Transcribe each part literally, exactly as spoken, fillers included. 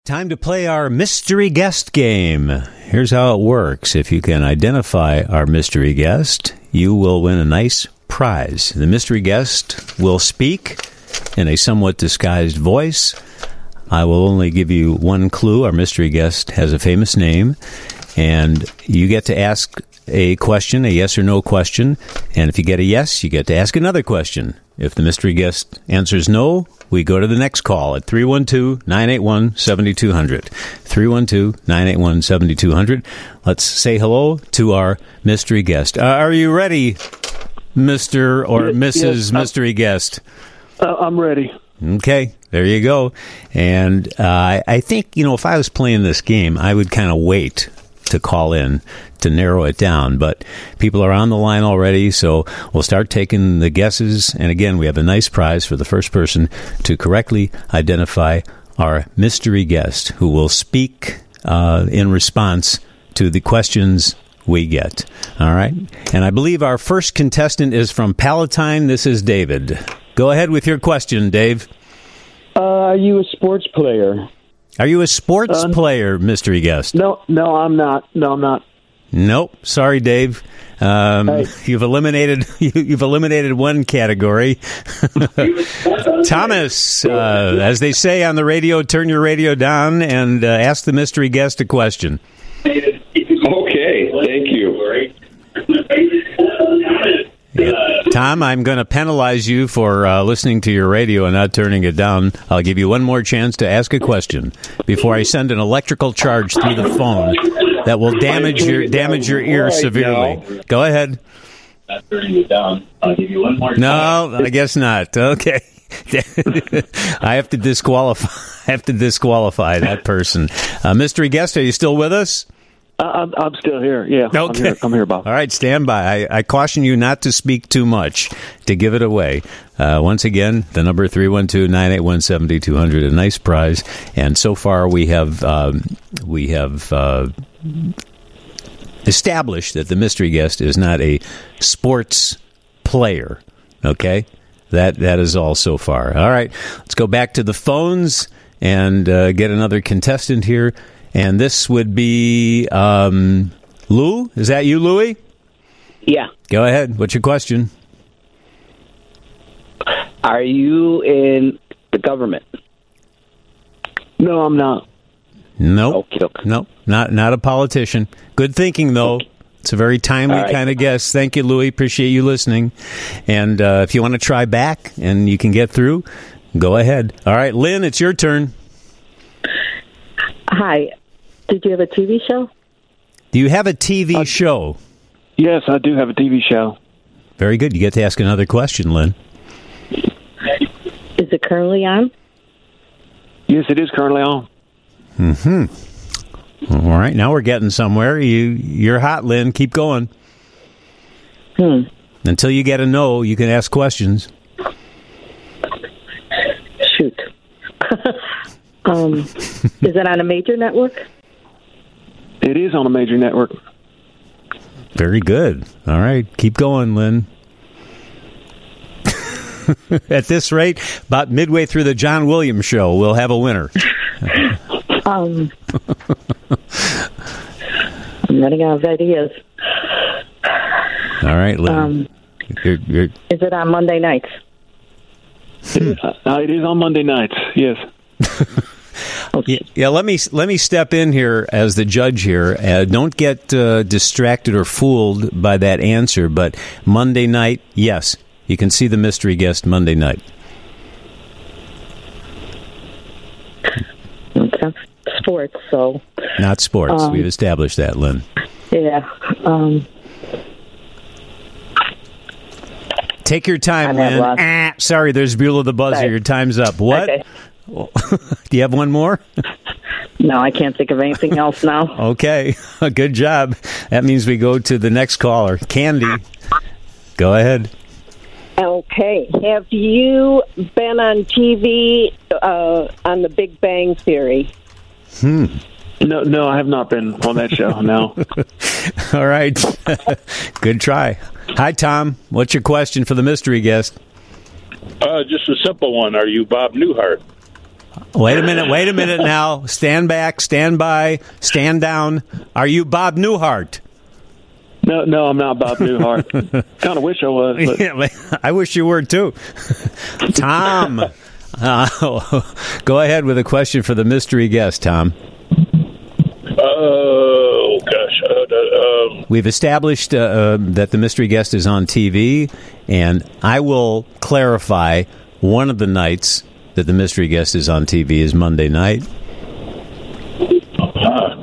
Time to play our mystery guest game. Here's how it works. If you can identify our mystery guest, you will win a nice prize. The mystery guest will speak in a somewhat disguised voice. I will only give you one clue. Our mystery guest has a famous name, and you get to ask a question, a yes or no question, and if you get a yes, you get to ask another question. If the mystery guest answers no, we go to the next call at three one two, nine eight one, seven two zero zero. three one two, nine eight one, seven two zero zero. Let's say hello to our mystery guest. Uh, are you ready, Mister or Yes, Missus yes, Mystery Guest? Uh, I'm ready. Okay, there you go. And uh, I think, you know, if I was playing this game, I would kind of wait to call in to narrow it down. But people are on the line already, so we'll start taking the guesses. And again, we have a nice prize for the first person to correctly identify our mystery guest, who will speak uh, in response to the questions we get. All right? And I believe our first contestant is from Palatine. This is David. Go ahead with your question, Dave. Uh, are you a sports player? Are you a sports Uh, player, mystery guest? No, no, I'm not. No, I'm not. Nope. Sorry, Dave. Um, Hey. You've eliminated you, you've eliminated one category. Thomas, uh, as they say on the radio, turn your radio down and uh, ask the mystery guest a question. Okay, thank you. Tom, I'm going to penalize you for uh, listening to your radio and not turning it down. I'll give you one more chance to ask a question before I send an electrical charge through the phone that will damage your damage your ear Right severely. now. Go ahead. Not turning it down. I'll give you one more. No, I guess not. Okay. I have to disqualify. I have to disqualify that person. Uh, mystery guest, are you still with us? I, I'm, I'm still here. Yeah. I'm Okay. here, I'm here, Bob. All right, stand by. I, I caution you not to speak too much to give it away. Uh, once again, the number three one two, nine eight one, seven two zero zero, a nice prize. And so far we have um, we have uh, established that the mystery guest is not a sports player. Okay? That that is all so far. All right, let's go back to the phones and uh, get another contestant here. And this would be um, Lou. Is that you, Louie? Yeah. Go ahead. What's your question? Are you in the government? No, I'm not. Nope. Okay, okay. Nope. Not not a politician. Good thinking, though. It's a very timely All right. kind of guess. Thank you, Louie. Appreciate you listening. And uh, if you want to try back and you can get through, go ahead. All right, Lynn, it's your turn. Hi. Did you have a T V show? Do you have a T V show? Yes, I do have a T V show. Very good. You get to ask another question, Lynn. Is it currently on? Yes, it is currently on. Mm-hmm. All right, now we're getting somewhere. You, you're hot, Lynn. Keep going. Hmm. Until you get a no, you can ask questions. Shoot. um, is it on a major network? It is on a major network. Very good. All right, keep going, Lynn. At this rate, about midway through the John Williams show, we'll have a winner. Um, I'm running out of ideas. All right, Lynn. Um, you're, you're, is it on Monday nights? Uh, it is on Monday nights. Yes. yeah, yeah, let me let me step in here as the judge here. Uh, don't get uh, distracted or fooled by that answer. But Monday night, yes, you can see the mystery guest Monday night. Okay. Sports, so. Not sports. Um, We've established that, Lynn. Yeah. Um, Take your time, I've had Lynn. lots. Ah, sorry, there's Beulah the buzzer. Sorry. Your time's up. What? Okay. Do you have one more? No, I can't think of anything else now. Okay, good job. That means we go to the next caller. Candy, go ahead. Okay. Have you been on T V uh, on the Big Bang Theory? Hmm. No, no, I have not been on that show. No. All right. Good try. Hi, Tom. What's your question for the mystery guest? Uh, just a simple one. Are you Bob Newhart? Wait a minute, wait a minute now. Stand back, stand by, stand down. Are you Bob Newhart? No, no, I'm not Bob Newhart. Kind of wish I was. But. Yeah, I wish you were, too. Tom, uh, go ahead with a question for the mystery guest, Tom. Oh, gosh. Uh, uh, We've established uh, uh, that the mystery guest is on T V, and I will clarify one of the nights that the mystery guest is on T V is Monday night. uh,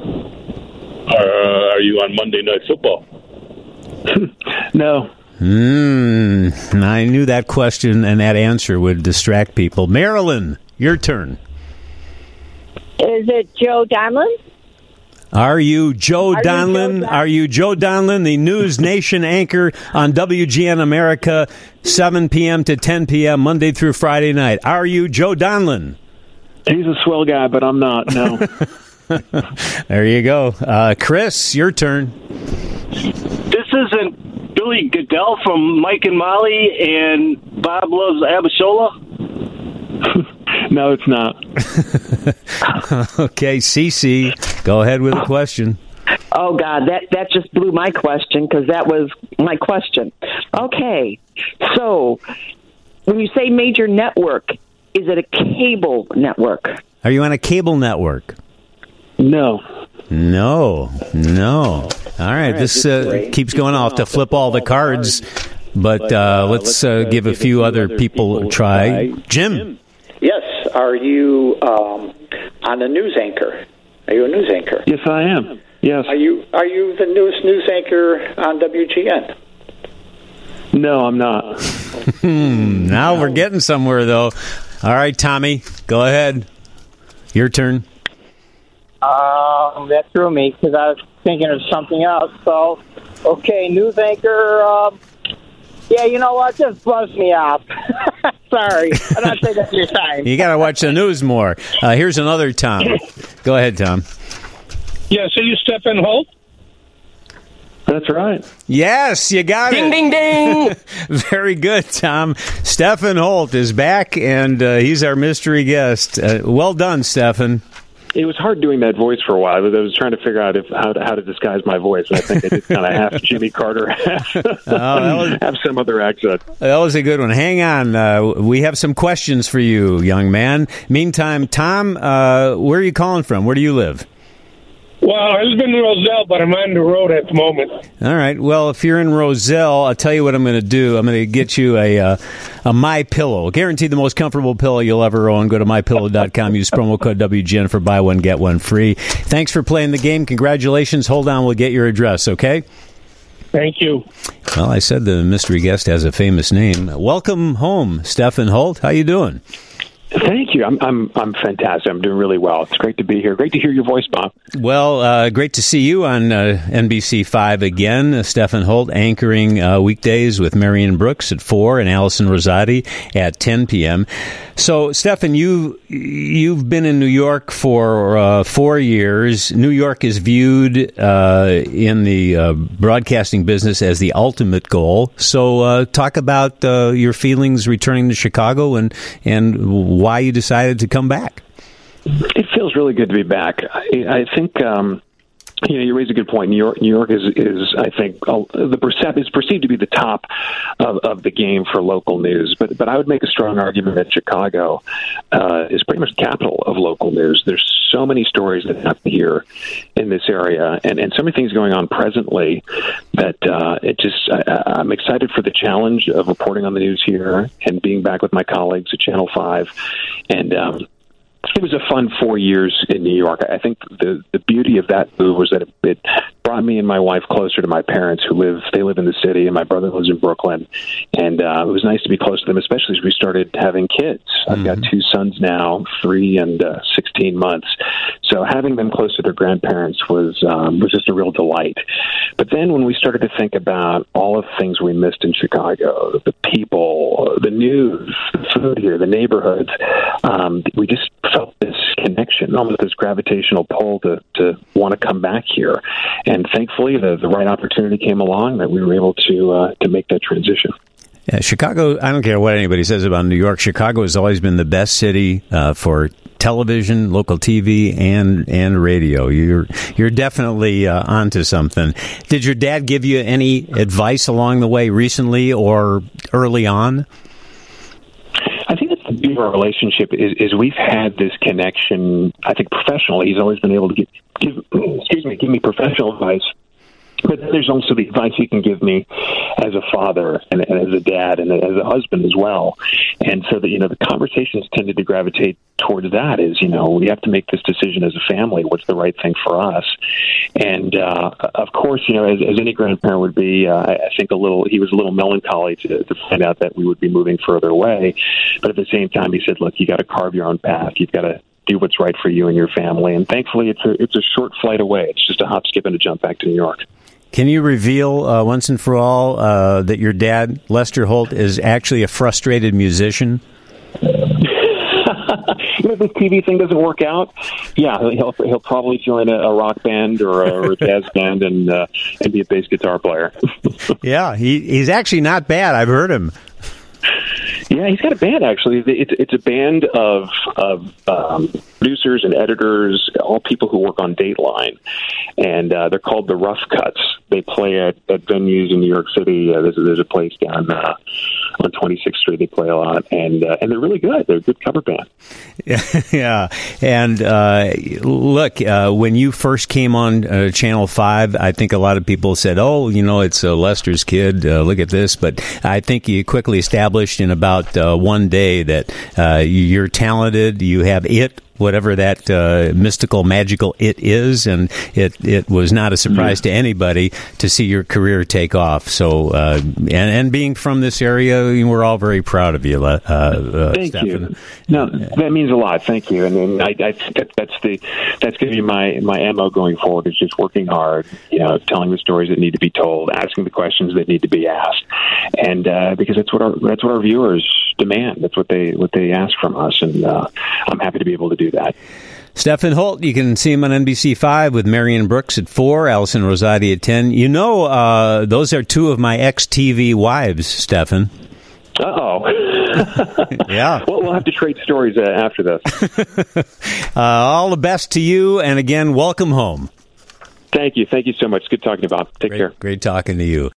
are you on Monday Night Football? No. Mm, I knew that question and that answer would distract people. Marilyn, your turn. Is it Joe Donlin? Are you Joe Are you Donlin? Joe Don- Are you Joe Donlin, the News Nation anchor on W G N America, seven p.m. to ten p.m., Monday through Friday night? Are you Joe Donlin? He's a swell guy, but I'm not, no. There you go. Uh, Chris, your turn. This isn't Billy Goodell from Mike and Molly and Bob Loves Abishola? No, it's not. Okay, Cece, go ahead with a question. Oh, God, that, that just blew my question because that was my question. Okay, so when you say major network, is it a cable network? Are you on a cable network? No. No, no. All right, all right this uh, keeps going off to flip all the cards, but uh, let's uh, give a few other people a try. Jim. Yes. Are you um, on a news anchor? Are you a news anchor? Yes, I am. Yes. Are you Are you the newest news anchor on W G N? No, I'm not. Hmm, now we're getting somewhere, though. All right, Tommy, go ahead. Your turn. Um, that threw me because I was thinking of something else. So, okay, news anchor. Um, yeah, you know what? Just buzz me off. Sorry, I'm not taking up your time. You got to watch the news more. Uh, here's another Tom. Go ahead, Tom. Yes, are you Stephen Holt? That's right. Yes, you got ding, it. Ding, ding, ding. Very good, Tom. Stephen Holt is back, and uh, he's our mystery guest. Uh, well done, Stephen. It was hard doing that voice for a while. I was trying to figure out if how to, how to disguise my voice, and I think I did kind of half Jimmy Carter, half, oh, was, have some other accent. That was a good one. Hang on. Uh, we have some questions for you, young man. Meantime, Tom, uh, where are you calling from? Where do you live? Well, I live in Roselle, but I'm on the road at the moment. All right. Well, if you're in Roselle, I'll tell you what I'm going to do. I'm going to get you a uh, a My Pillow, guaranteed the most comfortable pillow you'll ever own. Go to my pillow dot com. Use promo code W G N for buy one get one free. Thanks for playing the game. Congratulations. Hold on, we'll get your address. Okay. Thank you. Well, I said the mystery guest has a famous name. Welcome home, Stephen Holt. How you doing? Thank you. I'm I'm I'm fantastic. I'm doing really well. It's great to be here. Great to hear your voice, Bob. Well, uh, great to see you on uh, N B C five again. Uh, Stephen Holt anchoring uh, weekdays with Marion Brooks at four and Allison Rosati at ten p.m. So, Stephen, you you've been in New York for uh, four years. New York is viewed uh, in the uh, broadcasting business as the ultimate goal. So, uh, talk about uh, your feelings returning to Chicago and and why you decided to come back. It feels really good to be back. I, I think, um, you know, you raise a good point. New York, New York is, is I think, uh, the percep- is perceived to be the top of, of the game for local news. But but I would make a strong argument that Chicago uh, is pretty much the capital of local news. There's so many stories that happen here in this area, and, and so many things going on presently that uh, it just I, I'm excited for the challenge of reporting on the news here and being back with my colleagues at Channel five, and. Um, It was a fun four years in New York. I think the the beauty of that move was that it, it brought me and my wife closer to my parents, who live they live in the city, and my brother lives in Brooklyn. And uh, it was nice to be close to them, especially as we started having kids. Mm-hmm. I've got two sons now, three and uh, sixteen months. So having them close to their grandparents was um, was just a real delight. But then when we started to think about all of the things we missed in Chicago, the people, the news, the food here, the neighborhoods, um, we just felt this connection, almost this gravitational pull to, to want to come back here. And thankfully, the, the right opportunity came along that we were able to uh, to make that transition. Yeah, Chicago, I don't care what anybody says about New York. Chicago has always been the best city uh, for television, local T V, and and radio. You're you're definitely uh, onto something. Did your dad give you any advice along the way recently or early on? I think that's the beauty of our relationship is, is we've had this connection. I think professionally, he's always been able to give, give excuse me, give me professional advice. But then there's also the advice he can give me as a father and, and as a dad and as a husband as well. And so that, you know, the conversations tended to gravitate towards that is, you know, we have to make this decision as a family. What's the right thing for us? And, uh, of course, you know, as, as any grandparent would be, uh, I think a little, he was a little melancholy to, to find out that we would be moving further away. But at the same time, he said, look, you got to carve your own path. You've got to do what's right for you and your family. And thankfully, it's a, it's a short flight away. It's just a hop, skip, and a jump back to New York. Can you reveal uh, once and for all uh, that your dad, Lester Holt, is actually a frustrated musician? You know, if this T V thing doesn't work out, yeah, he'll he'll probably join a, a rock band or a, or a jazz band and uh, and be a bass guitar player. Yeah, he he's actually not bad. I've heard him. Yeah, he's got a band, actually. It's it's a band of of um, producers and editors, all people who work on Dateline, and uh, they're called the Rough Cuts. They play at, at venues in New York City. Uh, there's, there's a place down uh, on twenty-sixth Street they play a lot, and uh, and they're really good. They're a good cover band. Yeah, yeah. And uh, look, uh, when you first came on uh, Channel five, I think a lot of people said, oh, you know, it's uh, Lester's kid. Uh, look at this. But I think you quickly established in about uh, one day that uh, you're talented. You have it. Whatever that uh, mystical, magical it is, and it, it was not a surprise mm-hmm. to anybody to see your career take off. So, uh, and, and being from this area, we're all very proud of you, uh, uh, Thank Stephan. you. No, that means a lot. Thank you. And, and I, I think that, that's the that's going to be my my M O going forward. Is just working hard, you know, telling the stories that need to be told, asking the questions that need to be asked, and uh, because that's what our that's what our viewers demand. That's what they what they ask from us, and uh, I'm happy to be able to do that. Stephan Holt, you can see him on N B C five with Marion Brooks at four, Allison Rosati at ten. You know, uh, those are two of my ex-T V wives, Stephan. Uh-oh. Yeah. Well, we'll have to trade stories uh, after this. uh, all the best to you, and again, welcome home. Thank you. Thank you so much. Good talking to you, Bob. Take great, care. Great talking to you.